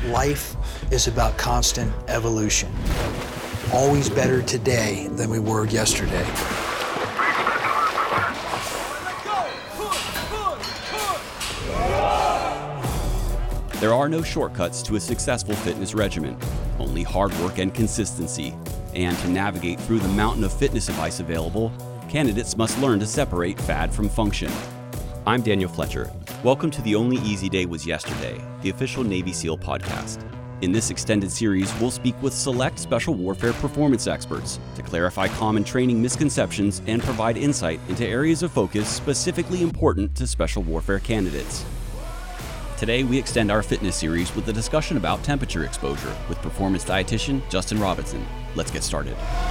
Life is about constant evolution. Always better today than we were yesterday. There are no shortcuts to a successful fitness regimen, only hard work and consistency. And to navigate through the mountain of fitness advice available, candidates must learn to separate fad from function. I'm Daniel Fletcher. Welcome to The Only Easy Day Was Yesterday, the official Navy SEAL podcast. In this extended series, we'll speak with select special warfare performance experts to clarify common training misconceptions and provide insight into areas of focus specifically important to special warfare candidates. Today, we extend our fitness series with a discussion about temperature exposure with performance dietitian Justin Robinson. Let's get started.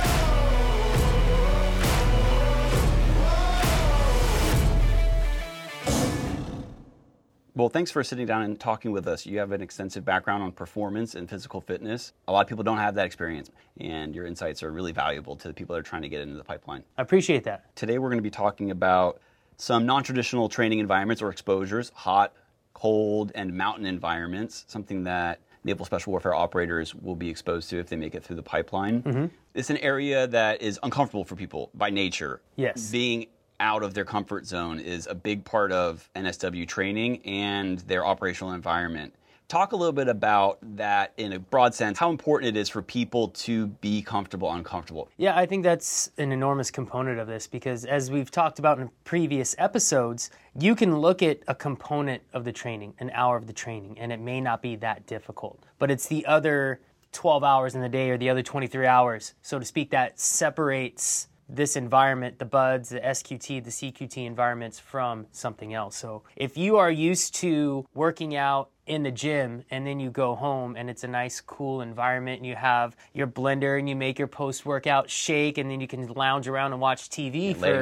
Well, thanks for sitting down and talking with us. You have an extensive background on performance and physical fitness. A lot of people don't have that experience, and your insights are really valuable to the people that are trying to get into the pipeline. I appreciate that. Today, we're going to be talking about some non-traditional training environments or exposures, hot, cold, and mountain environments, something that Naval Special Warfare operators will be exposed to if they make it through the pipeline. Mm-hmm. It's an area that is uncomfortable for people by nature. Yes. Being out of their comfort zone is a big part of NSW training and their operational environment. Talk a little bit about that in a broad sense, how important it is for people to be comfortable, uncomfortable. Yeah, I think that's an enormous component of this because as we've talked about in previous episodes, you can look at a component of the training, an hour of the training, and it may not be that difficult. But it's the other 12 hours in the day or the other 23 hours, so to speak, that separates this environment, the BUD/S, the SQT, the CQT environments from something else. So if you are used to working out in the gym and then you go home and it's a nice cool environment and you have your blender and you make your post-workout shake and then you can lounge around and watch TV laying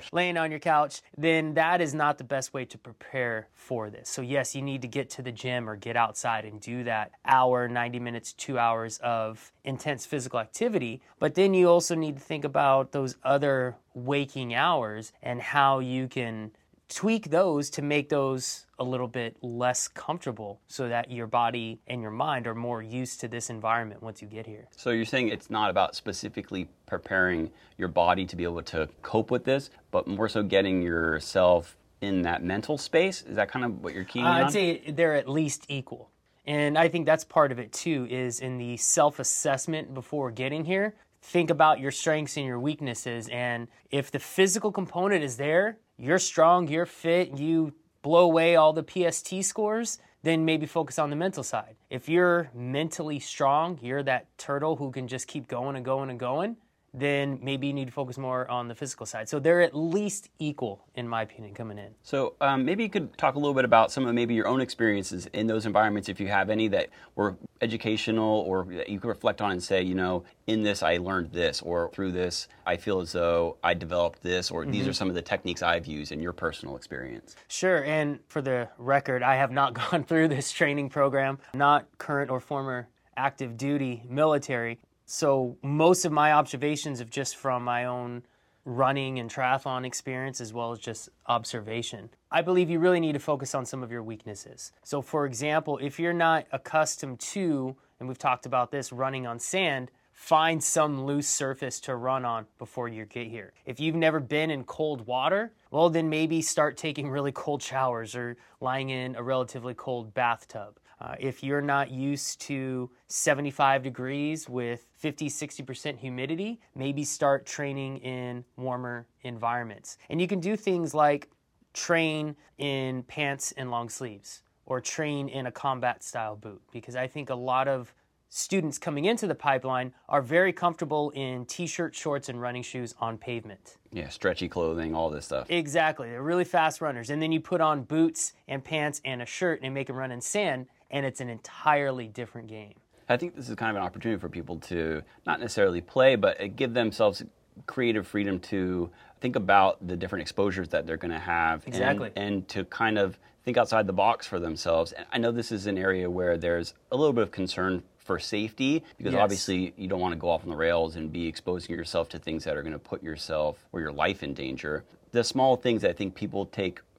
on your couch, then that is not the best way to prepare for this. So yes, you need to get to the gym or get outside and do that hour, 90 minutes, 2 hours of intense physical activity. But then you also need to think about those other waking hours and how you can tweak those to make those a little bit less comfortable so that your body and your mind are more used to this environment once you get here. So you're saying it's not about specifically preparing your body to be able to cope with this, but more so getting yourself in that mental space? Is that kind of what you're keying on? I'd say they're at least equal. And I think that's part of it too, is in the self-assessment before getting here. Think about your strengths and your weaknesses, and if the physical component is there, you're strong, you're fit, you blow away all the PST scores, then maybe focus on the mental side. If you're mentally strong, you're that turtle who can just keep going and going and going, then maybe you need to focus more on the physical side. So they're at least equal, in my opinion, coming in. So maybe you could talk a little bit about some of maybe your own experiences in those environments, if you have any that were educational or that you could reflect on and say, you know, in this I learned this, or through this I feel as though I developed this, or these are some of the techniques I've used in your personal experience. Sure, and for the record, I have not gone through this training program, not current or former active duty military. So most of my observations are just from my own running and triathlon experience as well as just observation. I believe you really need to focus on some of your weaknesses. So for example, if you're not accustomed to, and we've talked about this, running on sand, find some loose surface to run on before you get here. If you've never been in cold water, well then maybe start taking really cold showers or lying in a relatively cold bathtub. If you're not used to 75 degrees with 50-60% humidity, maybe start training in warmer environments. And you can do things like train in pants and long sleeves or train in a combat style boot, because I think a lot of students coming into the pipeline are very comfortable in t-shirt, shorts, and running shoes on pavement. Yeah, stretchy clothing, all this stuff. Exactly. They're really fast runners. And then you put on boots and pants and a shirt and make them run in sand, and it's an entirely different game. I think this is kind of an opportunity for people to not necessarily play, but give themselves creative freedom to think about the different exposures that they're going to have. Exactly. And to kind of think outside the box for themselves. And I know this is an area where there's a little bit of concern for safety, because obviously you don't want to go off on the rails and be exposing yourself to things that are going to put yourself or your life in danger. The small things that I think people take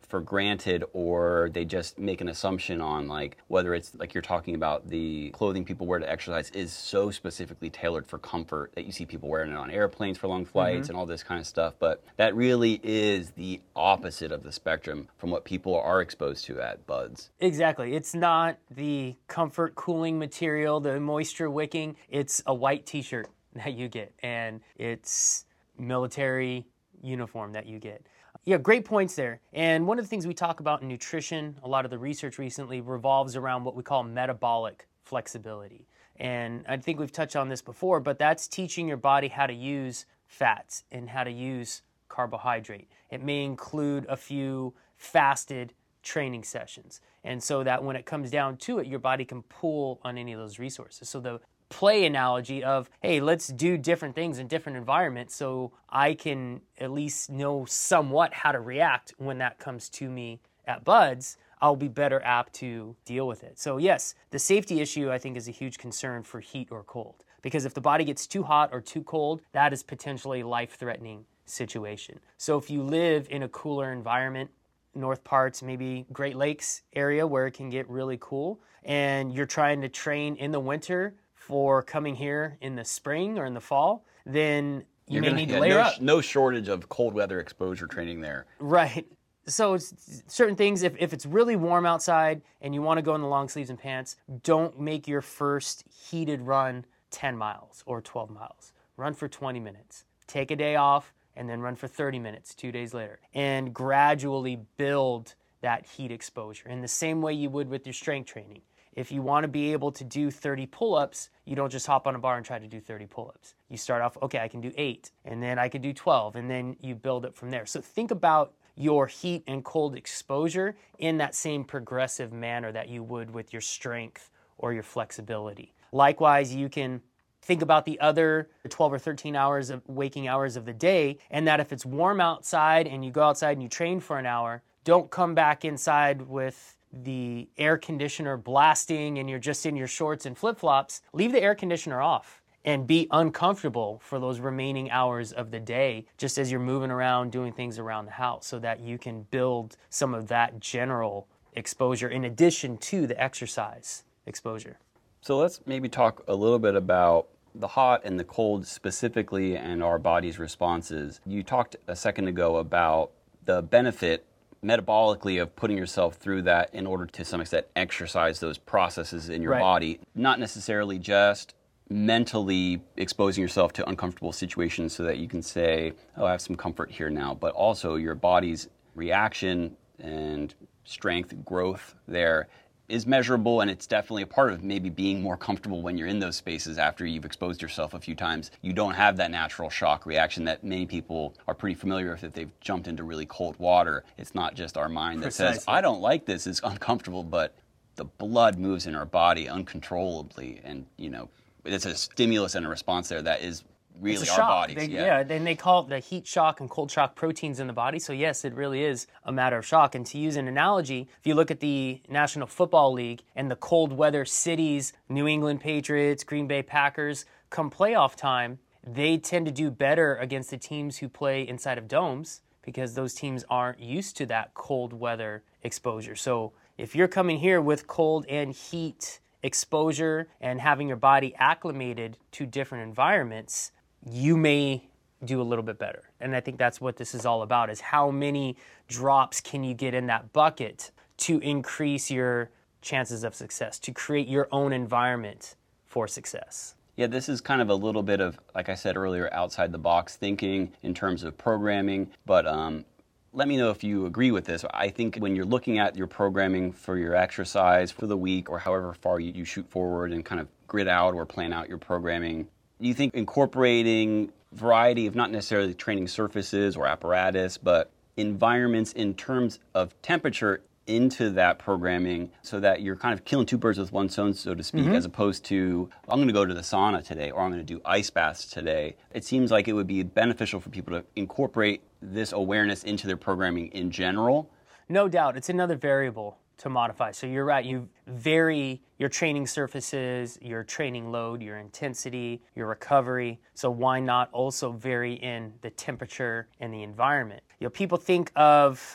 for granted, or they just make an assumption on, like, whether it's like you're talking about the clothing people wear to exercise is so specifically tailored for comfort that you see people wearing it on airplanes for long flights and all this kind of stuff. But that really is the opposite of the spectrum from what people are exposed to at Buds. Exactly. It's not the comfort cooling material, the moisture wicking. It's a white t-shirt that you get, and it's military uniform that you get. Yeah, great points there. And one of the things we talk about in nutrition, a lot of the research recently revolves around what we call metabolic flexibility. And I think we've touched on this before, but that's teaching your body how to use fats and how to use carbohydrate. It may include a few fasted training sessions. And so that when it comes down to it, your body can pull on any of those resources. So the play analogy of, hey, let's do different things in different environments so I can at least know somewhat how to react when that comes to me at Buds, I'll be better apt to deal with it. So yes, the safety issue I think is a huge concern for heat or cold, because if the body gets too hot or too cold, that is potentially a life-threatening situation. So if you live in a cooler environment, north parts, maybe Great Lakes area where it can get really cool, and you're trying to train in the winter for coming here in the spring or in the fall, then you may need to layer up. No shortage of cold weather exposure training there. Right. So it's certain things, if it's really warm outside and you want to go in the long sleeves and pants, don't make your first heated run 10 miles or 12 miles. Run for 20 minutes. Take a day off and then run for 30 minutes 2 days later. And gradually build that heat exposure in the same way you would with your strength training. If you want to be able to do 30 pull-ups, you don't just hop on a bar and try to do 30 pull-ups. You start off, okay, I can do 8, and then I can do 12, and then you build it from there. So think about your heat and cold exposure in that same progressive manner that you would with your strength or your flexibility. Likewise, you can think about the other 12 or 13 hours of waking hours of the day, and that if it's warm outside and you go outside and you train for an hour, don't come back inside with the air conditioner blasting and you're just in your shorts and flip-flops. Leave the air conditioner off and be uncomfortable for those remaining hours of the day, just as you're moving around doing things around the house, so that you can build some of that general exposure in addition to the exercise exposure. So let's maybe talk a little bit about the hot and the cold specifically and our body's responses. You talked a second ago about the benefit metabolically of putting yourself through that in order to some extent exercise those processes in your body, not necessarily just mentally exposing yourself to uncomfortable situations so that you can say, oh, I have some comfort here now, but also your body's reaction and strength, growth there is measurable, and it's definitely a part of maybe being more comfortable when you're in those spaces after you've exposed yourself a few times. You don't have that natural shock reaction that many people are pretty familiar with if they've jumped into really cold water. It's not just our mind that says, I don't like this, it's uncomfortable, but the blood moves in our body uncontrollably, and it's a stimulus and a response there that is really our bodies. Then they call it the heat shock and cold shock proteins in the body. So yes, it really is a matter of shock. And to use an analogy, if you look at the National Football League and the cold weather cities, New England Patriots, Green Bay Packers, come playoff time, they tend to do better against the teams who play inside of domes because those teams aren't used to that cold weather exposure. So if you're coming here with cold and heat exposure and having your body acclimated to different environments, you may do a little bit better. And I think that's what this is all about, is how many drops can you get in that bucket to increase your chances of success, to create your own environment for success. Yeah, this is kind of a little bit of, like I said earlier, outside the box thinking in terms of programming, but let me know if you agree with this. I think when you're looking at your programming for your exercise for the week or however far you shoot forward and kind of grid out or plan out your programming, you think incorporating variety of not necessarily training surfaces or apparatus, but environments in terms of temperature into that programming so that you're kind of killing two birds with one stone, so to speak, as opposed to, I'm going to go to the sauna today or I'm going to do ice baths today. It seems like it would be beneficial for people to incorporate this awareness into their programming in general. No doubt. It's another variable to modify. So you're right, you vary your training surfaces, your training load, your intensity, your recovery. So why not also vary in the temperature and the environment? People think of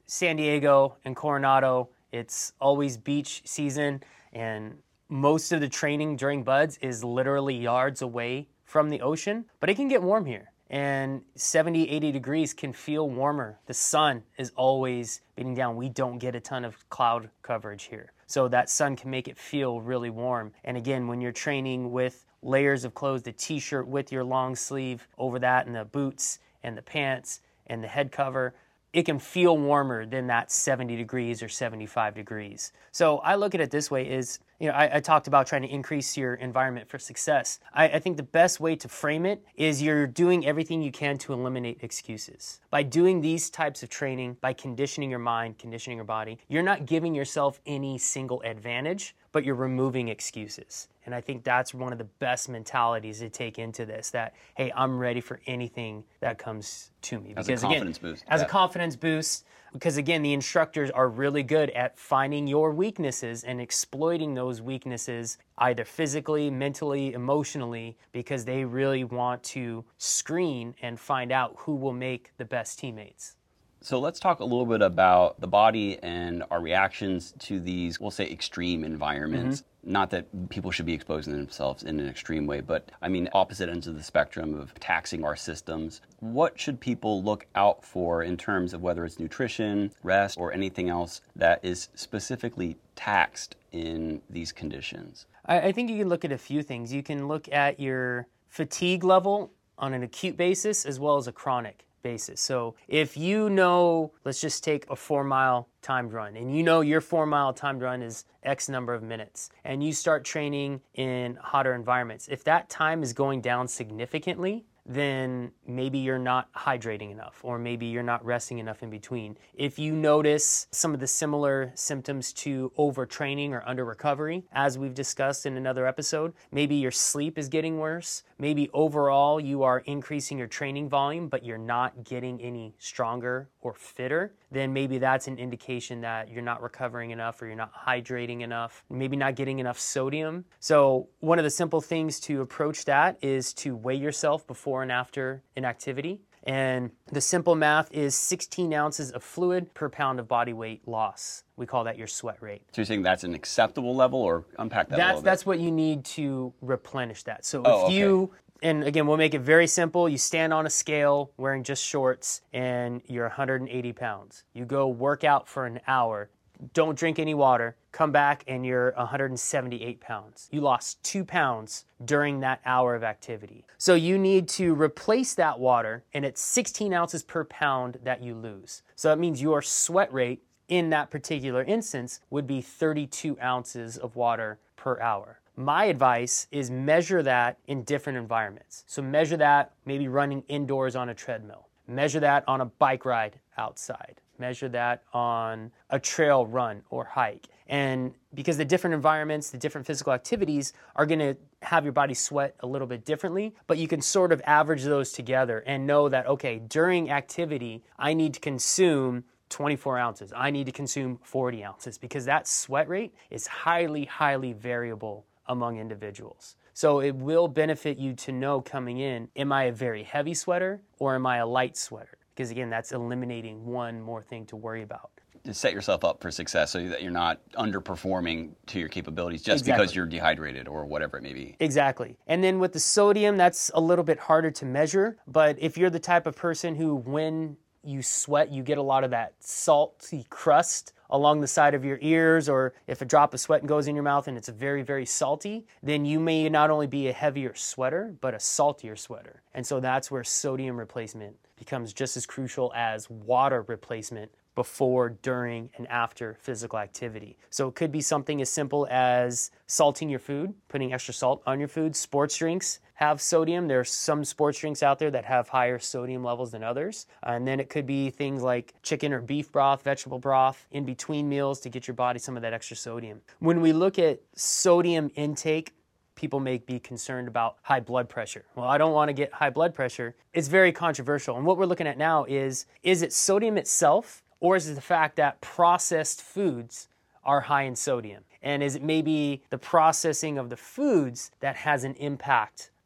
San Diego and Coronado, it's always beach season, and most of the training during buds is literally yards away from the ocean, but it can get warm here. And 70, 80 degrees can feel warmer. The sun is always beating down. We don't get a ton of cloud coverage here. So that sun can make it feel really warm. And again, when you're training with layers of clothes, the t-shirt with your long sleeve over that, and the boots and the pants and the head cover, it can feel warmer than that 70 degrees or 75 degrees. So I look at it this way is, I talked about trying to increase your environment for success. I think the best way to frame it is you're doing everything you can to eliminate excuses. By doing these types of training, by conditioning your mind, conditioning your body, you're not giving yourself any single advantage, but you're removing excuses. And I think that's one of the best mentalities to take into this, that, hey, I'm ready for anything that comes to me. As a confidence boost. As a confidence boost, because again, the instructors are really good at finding your weaknesses and exploiting those weaknesses either physically, mentally, emotionally, because they really want to screen and find out who will make the best teammates. So let's talk a little bit about the body and our reactions to these, we'll say, extreme environments. Not that people should be exposing themselves in an extreme way, but I mean opposite ends of the spectrum of taxing our systems. What should people look out for in terms of whether it's nutrition, rest, or anything else that is specifically taxed in these conditions? I think you can look at a few things. You can look at your fatigue level on an acute basis as well as a chronic basis. So if you know, let's just take a 4-mile timed run, and you know your 4-mile timed run is X number of minutes, and you start training in hotter environments, if that time is going down significantly, then maybe you're not hydrating enough, or maybe you're not resting enough in between. If you notice some of the similar symptoms to overtraining or under recovery, as we've discussed in another episode, maybe your sleep is getting worse, maybe overall you are increasing your training volume, but you're not getting any stronger or fitter, then maybe that's an indication that you're not recovering enough or you're not hydrating enough, maybe not getting enough sodium. So one of the simple things to approach that is to weigh yourself before and after an activity. And the simple math is 16 ounces of fluid per pound of body weight loss. We call that your sweat rate. So you're saying that's an acceptable level, or unpack that a little bit? That's what you need to replenish that. So you, and again, we'll make it very simple. You stand on a scale wearing just shorts and you're 180 pounds. You go work out for an hour. Don't drink any water, come back and you're 178 pounds. You lost 2 pounds during that hour of activity. So you need to replace that water, and it's 16 ounces per pound that you lose. So that means your sweat rate in that particular instance would be 32 ounces of water per hour. My advice is measure that in different environments. So measure that maybe running indoors on a treadmill. Measure that on a bike ride outside. Measure that on a trail run or hike. And because the different environments, the different physical activities are going to have your body sweat a little bit differently, but you can sort of average those together and know that, okay, during activity, I need to consume 24 ounces. I need to consume 40 ounces, because that sweat rate is highly, highly variable among individuals. So it will benefit you to know coming in, am I a very heavy sweater or am I a light sweater? Because again, that's eliminating one more thing to worry about. To set yourself up for success so that you're not underperforming to your capabilities just because you're dehydrated or whatever it may be. Exactly. And then with the sodium, that's a little bit harder to measure. But if you're the type of person who, when you sweat, you get a lot of that salty crust along the side of your ears, or if a drop of sweat goes in your mouth and it's very, very salty, then you may not only be a heavier sweater, but a saltier sweater. And so that's where sodium replacement becomes just as crucial as water replacement before, during, and after physical activity. So it could be something as simple as salting your food, putting extra salt on your food. Sports drinks have sodium. There are some sports drinks out there that have higher sodium levels than others. And then it could be things like chicken or beef broth, vegetable broth in between meals to get your body some of that extra sodium. When we look at sodium intake, people may be concerned about high blood pressure. Well, I don't want to get high blood pressure. It's very controversial. And what we're looking at now is it sodium itself, or is it the fact that processed foods are high in sodium? And is it maybe the processing of the foods that has an impact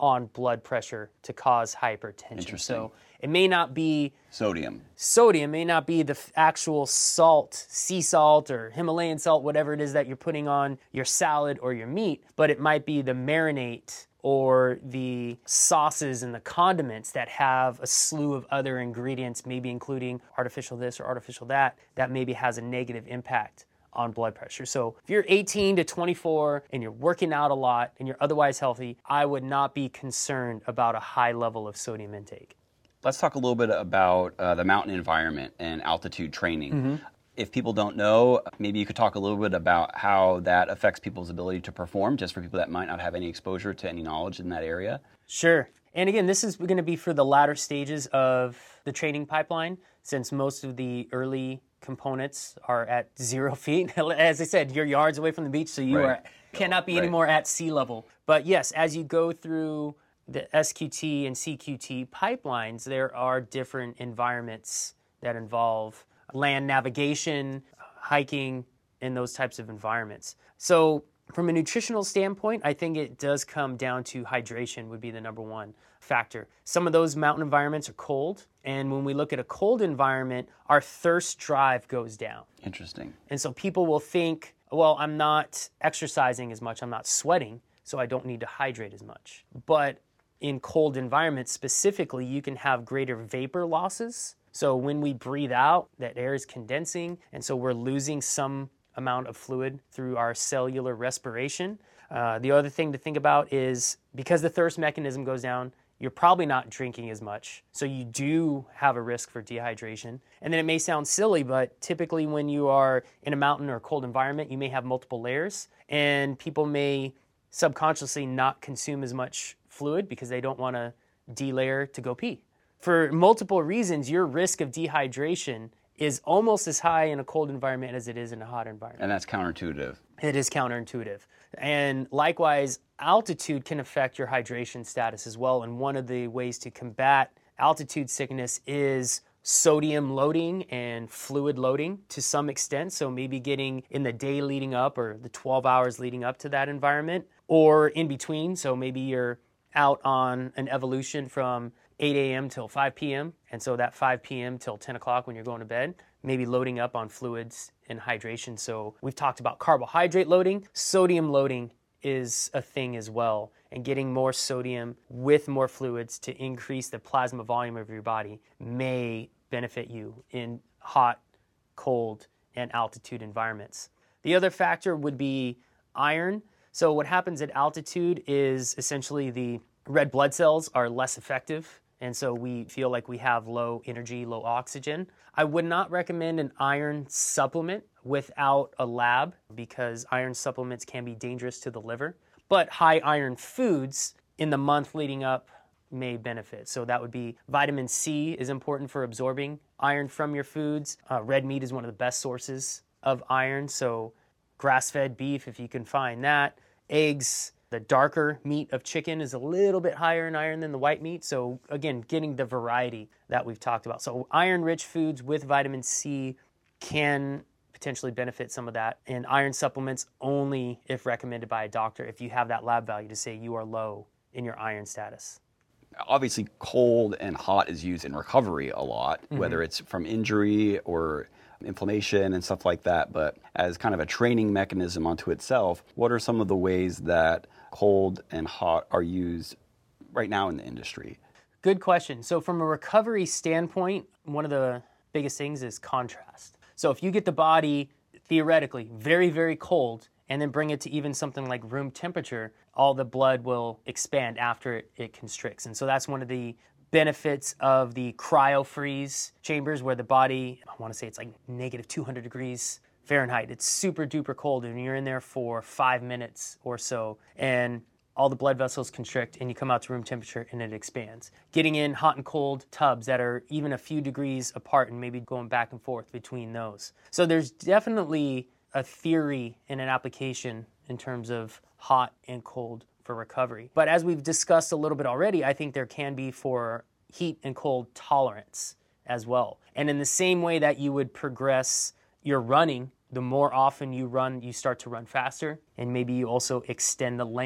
on blood pressure to cause hypertension. Interesting. So it may not be Sodium. may not be the actual salt, sea salt or Himalayan salt, whatever it is that you're putting on your salad or your meat, but it might be the marinade or the sauces and the condiments that have a slew of other ingredients, maybe including artificial this or artificial that, that maybe has a negative impact on blood pressure. So if you're 18 to 24 and you're working out a lot and you're otherwise healthy, I would not be concerned about a high level of sodium intake. Let's talk a little bit about the mountain environment and altitude training. If people don't know, maybe you could talk a little bit about how that affects people's ability to perform, just for people that might not have any exposure to any knowledge in that area. Sure. And again, this is going to be for the latter stages of the training pipeline, since most of the early components are at 0 feet. As I said, you're yards away from the beach, so you cannot be anymore at sea level. But yes, as you go through the SQT and CQT pipelines, there are different environments that involve land navigation, hiking, and those types of environments. So from a nutritional standpoint, I think it does come down to hydration would be the number one factor. Some of those mountain environments are cold, and when we look at a cold environment, our thirst drive goes down. Interesting. And so people will think, well, I'm not exercising as much, I'm not sweating, so I don't need to hydrate as much. But in cold environments specifically, you can have greater vapor losses. So when we breathe out, that air is condensing, and so we're losing some amount of fluid through our cellular respiration. The other thing to think about is because the thirst mechanism goes down, you're probably not drinking as much. So you do have a risk for dehydration. And then it may sound silly, but typically when you are in a mountain or cold environment, you may have multiple layers, and people may subconsciously not consume as much fluid because they don't want to delayer to go pee. For multiple reasons, your risk of dehydration is almost as high in a cold environment as it is in a hot environment. And that's counterintuitive. It is counterintuitive. And likewise, altitude can affect your hydration status as well. And one of the ways to combat altitude sickness is sodium loading and fluid loading to some extent. So maybe getting in the day leading up or the 12 hours leading up to that environment, or in between. So maybe you're out on an evolution from 8 a.m. till 5 p.m. And so that 5 p.m. till 10 o'clock when you're going to bed, maybe loading up on fluids and hydration. So we've talked about carbohydrate loading. Sodium loading is a thing as well. And getting more sodium with more fluids to increase the plasma volume of your body may benefit you in hot, cold, and altitude environments. The other factor would be iron. So what happens at altitude is essentially the red blood cells are less effective, and so we feel like we have low energy, low oxygen. I would not recommend an iron supplement without a lab because iron supplements can be dangerous to the liver. But high iron foods in the month leading up may benefit. So that would be vitamin C is important for absorbing iron from your foods. Red meat is one of the best sources of iron, so grass-fed beef, if you can find that. Eggs, the darker meat of chicken is a little bit higher in iron than the white meat. So again, getting the variety that we've talked about. So iron-rich foods with vitamin C can potentially benefit some of that. And iron supplements only if recommended by a doctor if you have that lab value to say you are low in your iron status. Obviously, cold and hot is used in recovery a lot, whether it's from injury or inflammation and stuff like that. But as kind of a training mechanism unto itself, what are some of the ways that cold and hot are used right now in the industry? Good question. So from a recovery standpoint, one of the biggest things is contrast. So if you get the body theoretically very, very cold and then bring it to even something like room temperature, all the blood will expand after it constricts. And so that's one of the benefits of the cryo-freeze chambers where the body, I want to say it's like negative 200 degrees Fahrenheit. It's super duper cold and you're in there for 5 minutes or so and all the blood vessels constrict and you come out to room temperature and it expands. Getting in hot and cold tubs that are even a few degrees apart and maybe going back and forth between those. So there's definitely a theory and an application in terms of hot and cold for recovery. But as we've discussed a little bit already, I think there can be for heat and cold tolerance as well. And in the same way that you would progress your running, the more often you run, you start to run faster, and maybe you also extend the length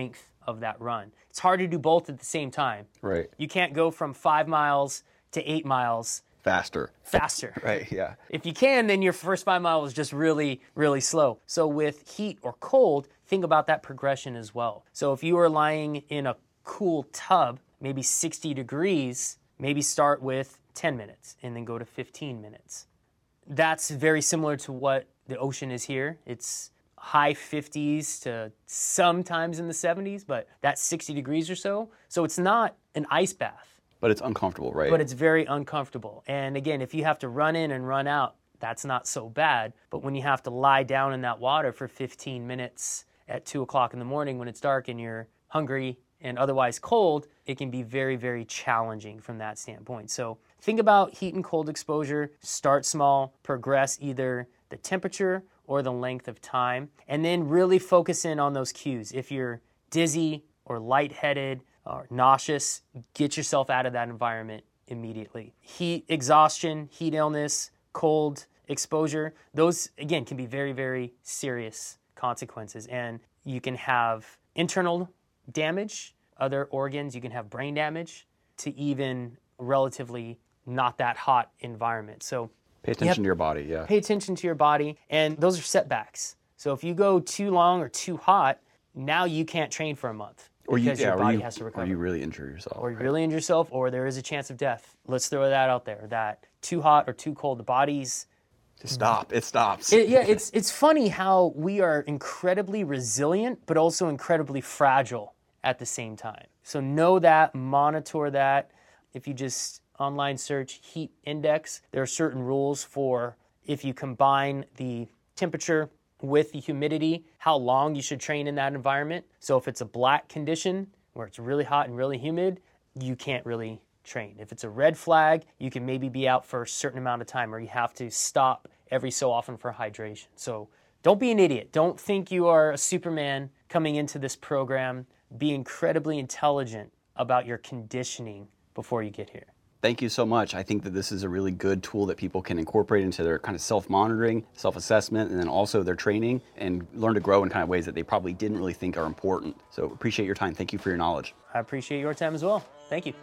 of that run. It's hard to do both at the same time. Right. You can't go from 5 miles to 8 miles Faster. Right, yeah. If you can, then your first 5 miles is just really, really slow. So with heat or cold, think about that progression as well. So if you are lying in a cool tub, maybe 60 degrees, maybe start with 10 minutes and then go to 15 minutes. That's very similar to what the ocean is here. It's high 50s to sometimes in the 70s, but that's 60 degrees or so. So it's not an ice bath. But it's uncomfortable, right? But it's very uncomfortable. And again, if you have to run in and run out, that's not so bad. But when you have to lie down in that water for 15 minutes at 2 o'clock in the morning when it's dark and you're hungry and otherwise cold, it can be very, very challenging from that standpoint. So think about heat and cold exposure. Start small, progress either the temperature or the length of time, and then really focus in on those cues. If you're dizzy or lightheaded, or nauseous, get yourself out of that environment immediately. Heat exhaustion, heat illness, cold exposure, those, again, can be very, very serious consequences. And you can have internal damage, other organs, you can have brain damage to even relatively not that hot environment. So pay attention to your body, yeah. Pay attention to your body, and those are setbacks. So if you go too long or too hot, now you can't train for a month. Because your body has to recover. Or you really injure yourself. Or you really injure yourself, or there is a chance of death. Let's throw that out there, that too hot or too cold, the body's... Just stop. It stops. It's funny how we are incredibly resilient, but also incredibly fragile at the same time. So know that, monitor that. If you just online search heat index, there are certain rules for if you combine the temperature with the humidity, how long you should train in that environment. So if it's a black condition where it's really hot and really humid, you can't really train. If it's a red flag, you can maybe be out for a certain amount of time, or you have to stop every so often for hydration. So don't be an idiot. Don't think you are a Superman coming into this program. Be incredibly intelligent about your conditioning before you get here. Thank you so much. I think that this is a really good tool that people can incorporate into their kind of self-monitoring, self-assessment, and then also their training, and learn to grow in kind of ways that they probably didn't really think are important. So appreciate your time. Thank you for your knowledge. I appreciate your time as well. Thank you.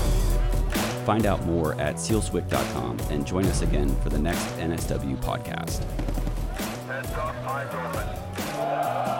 Find out more at sealswick.com and join us again for the next NSW podcast. Heads up, eyes open.